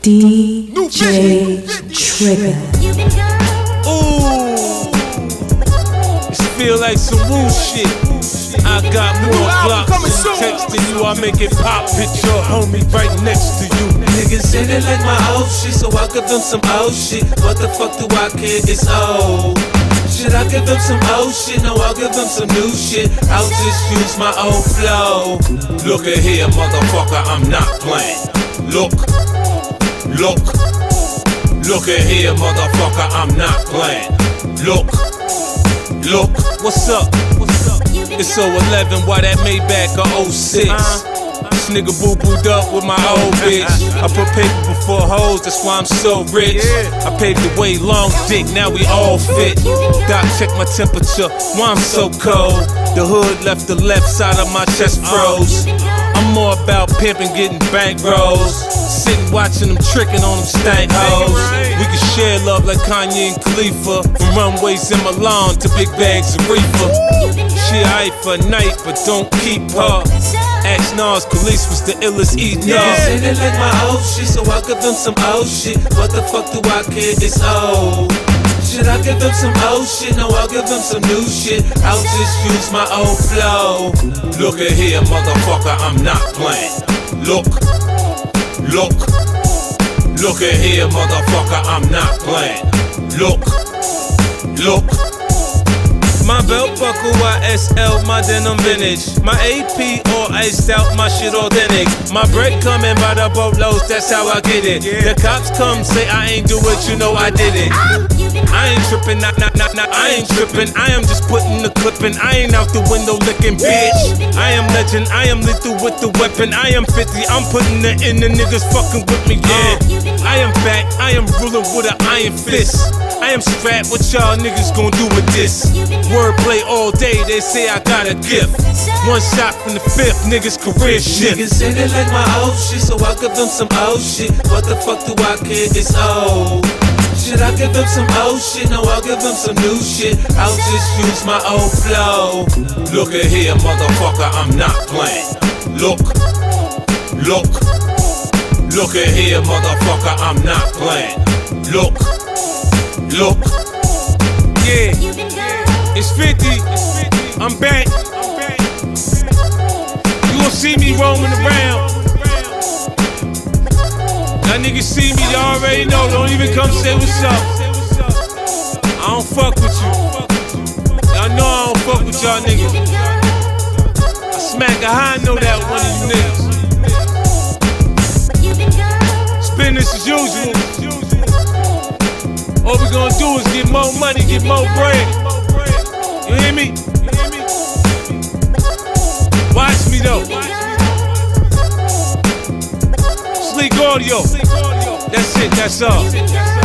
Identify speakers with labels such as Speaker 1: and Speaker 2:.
Speaker 1: DJ Trigger.
Speaker 2: Ooh, this feel like some woo shit. I got more blocks and text than you. I make it pop. Picture homie right next to you.
Speaker 3: Niggas say they like my old shit, so I give them some old shit. What the fuck do I care? It's old. Should I give them some old shit? No, I'll give them some new shit. I'll just use my old flow.
Speaker 2: Look at here, motherfucker, I'm not playing. Look at here, motherfucker, I'm not playing. Look, what's up? It's 011, why that Maybach a 06? This nigga boo-booed up with my old bitch. I put paper before hoes, that's why I'm so rich. I paved the way, long dick, now we all fit. Doc, check my temperature, why I'm so cold. The hood left the left side of my chest froze. I'm more about pimping, getting bankrolls. Sitting watching them tricking on them stank hoes. We can share love like Kanye and Khalifa. From runways in Milan to big bags of reefer. She aight for a night, but don't keep her. Ask Nas, Khalees was the illest eating up.
Speaker 3: Niggas say they like my old shit, so I give them some old shit. What the fuck do I care? It's old. Should I give them some old shit? No, I'll give them some new shit. I'll just use my old flow.
Speaker 2: Look at here, motherfucker, I'm not playing. Look at here, motherfucker, I'm not playing. Look. My belt buckle, YSL, my denim vintage. My AP all iced out, my shit authentic. My bread coming by the boatloads, that's how I get it. The cops come, say I ain't do it, you know I did it. I ain't trippin', I ain't trippin'. I am just putting the clip in. I ain't out the window licking, bitch. I am legend, I am lethal with the weapon. I am 50, I'm putting it in, the niggas fucking with me, yeah. I am back, I am ruling with an iron fist. I am strapped, what y'all niggas gon' do with this? Wordplay all day, they say I got a gift. One shot from the fifth, niggas career shit.
Speaker 3: Niggas say they like my old shit, so I give them some old shit. What the fuck do I care? It's old. Should I give them some old shit? No, I'll give them some new shit. I'll just use my old flow.
Speaker 2: Look at here, motherfucker, I'm not playing. Look at here, motherfucker, I'm not playing. Look. Yeah, it's 50. I'm back. You gon' see me roaming around. Y'all niggas see me, y'all already know. Don't even come say what's up. I don't fuck with you. Y'all know I don't fuck with y'all niggas. I smack a high, know that one of you niggas. It's business as usual. All we gonna do is get more money, get more bread. You hear me? Watch me though. Sleek audio. That's it, that's all.